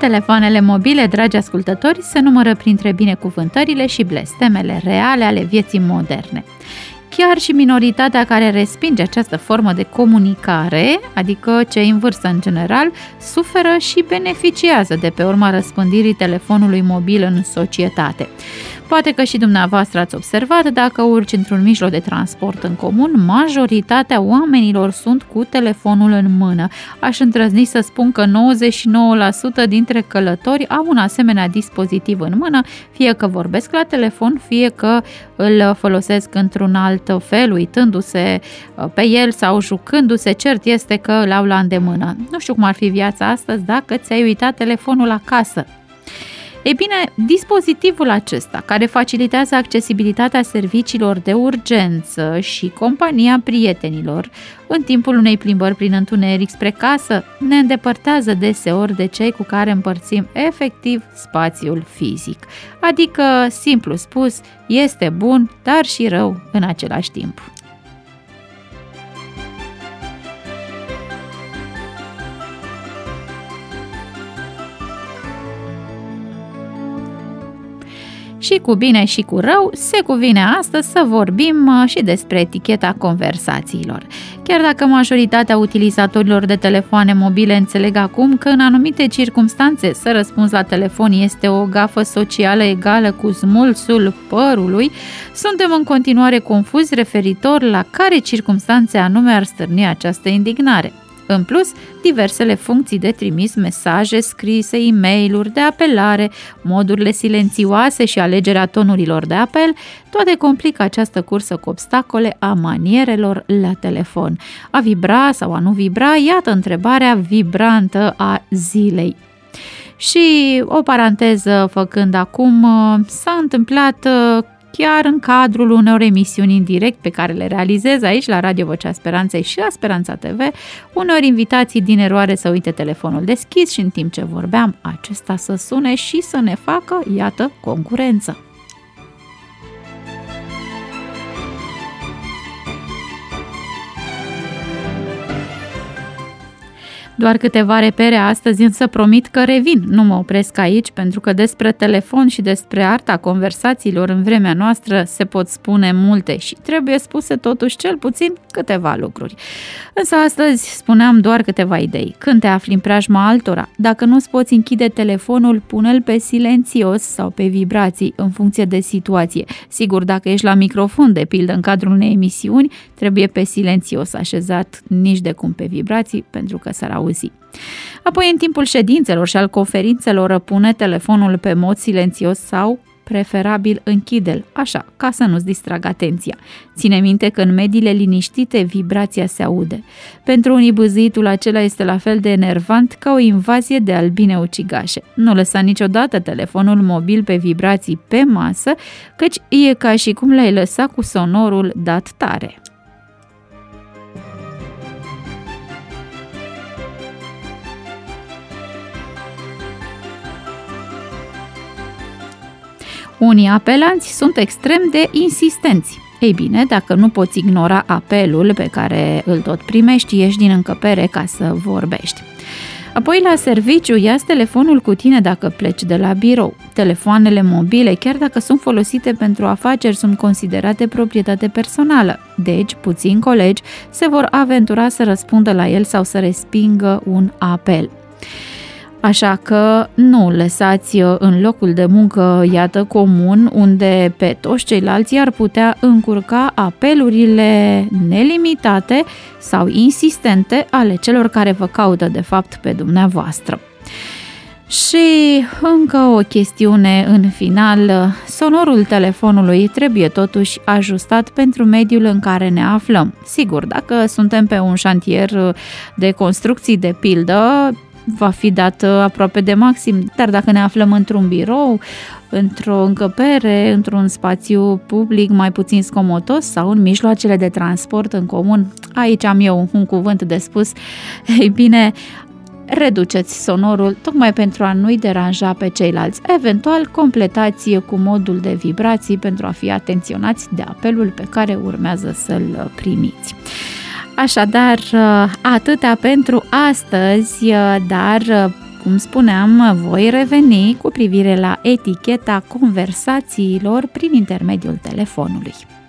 Telefoanele mobile, dragi ascultători, se numără printre binecuvântările și blestemele reale ale vieții moderne. Chiar și minoritatea care respinge această formă de comunicare, adică cei în vârstă în general, suferă și beneficiază de pe urma răspândirii telefonului mobil în societate. Poate că și dumneavoastră ați observat, dacă urci într-un mijloc de transport în comun, majoritatea oamenilor sunt cu telefonul în mână. Aș îndrăzni să spun că 99% dintre călători au un asemenea dispozitiv în mână, fie că vorbesc la telefon, fie că îl folosesc într-un alt fel, uitându-se pe el sau jucându-se. Cert este că îl au la îndemână. Nu știu cum ar fi viața astăzi dacă ți-ai uitat telefonul acasă. Ei bine, dispozitivul acesta, care facilitează accesibilitatea serviciilor de urgență și compania prietenilor în timpul unei plimbări prin întuneric spre casă, ne îndepărtează deseori de cei cu care împărțim efectiv spațiul fizic. Adică, simplu spus, este bun, dar și rău în același timp. Și cu bine și cu rău, se cuvine astăzi să vorbim și despre eticheta conversațiilor. Chiar dacă majoritatea utilizatorilor de telefoane mobile înțeleg acum că în anumite circumstanțe să răspunzi la telefon este o gafă socială egală cu smulsul părului, suntem în continuare confuzi referitor la care circumstanțe anume ar stârni această indignare. În plus, diversele funcții de trimis mesaje scrise, e-mail-uri de apelare, modurile silențioase și alegerea tonurilor de apel, toate complică această cursă cu obstacole a manierelor la telefon. A vibra sau a nu vibra, iată întrebarea vibrantă a zilei. Și o paranteză făcând acum, s-a întâmplat chiar în cadrul unor emisiuni în direct pe care le realizez aici la Radio Vocea Speranței și la Speranța TV, uneori invitații din eroare să uite telefonul deschis și în timp ce vorbeam acesta să sune și să ne facă, iată, concurență. Doar câteva repere astăzi, însă promit că revin. Nu mă opresc aici, pentru că despre telefon și despre arta conversațiilor în vremea noastră se pot spune multe și trebuie spuse totuși cel puțin câteva lucruri. Însă astăzi spuneam doar câteva idei. Când te afli în preajma altora, dacă nu-ți poți închide telefonul, pune-l pe silențios sau pe vibrații, în funcție de situație. Sigur, dacă ești la microfon, de pildă în cadrul unei emisiuni, trebuie pe silențios așezat, nici de cum pe vibrații, pentru că s-ar auzi. Apoi, în timpul ședințelor și al conferințelor, pune telefonul pe mod silențios sau, preferabil, închide-l, așa, ca să nu-ți distragă atenția. Ține minte că în mediile liniștite vibrația se aude. Pentru unii bâzâitul acela este la fel de enervant ca o invazie de albine ucigașe. Nu lăsa niciodată telefonul mobil pe vibrații pe masă, căci e ca și cum l-ai lăsa cu sonorul dat tare. Unii apelanți sunt extrem de insistenți. Ei bine, dacă nu poți ignora apelul pe care îl tot primești, ieși din încăpere ca să vorbești. Apoi, la serviciu, ia-ți telefonul cu tine dacă pleci de la birou. Telefoanele mobile, chiar dacă sunt folosite pentru afaceri, sunt considerate proprietate personală. Deci, puțini colegi se vor aventura să răspundă la el sau să respingă un apel. Așa că nu lăsați în locul de muncă, iată, comun, unde pe toți ceilalți ar putea încurca apelurile nelimitate sau insistente ale celor care vă caută de fapt pe dumneavoastră. Și încă o chestiune în final, sonorul telefonului trebuie totuși ajustat pentru mediul în care ne aflăm. Sigur, dacă suntem pe un șantier de construcții de pildă, va fi dat aproape de maxim, dar dacă ne aflăm într-un birou, într-o încăpere, într-un spațiu public mai puțin scomotos sau în mijloacele de transport în comun, aici am eu un cuvânt de spus, ei bine, reduceți sonorul tocmai pentru a nu-i deranja pe ceilalți. Eventual, completați cu modul de vibrații pentru a fi atenționați de apelul pe care urmează să-l primiți. Așadar, atâtea pentru astăzi, dar cum spuneam, voi reveni cu privire la eticheta conversațiilor prin intermediul telefonului.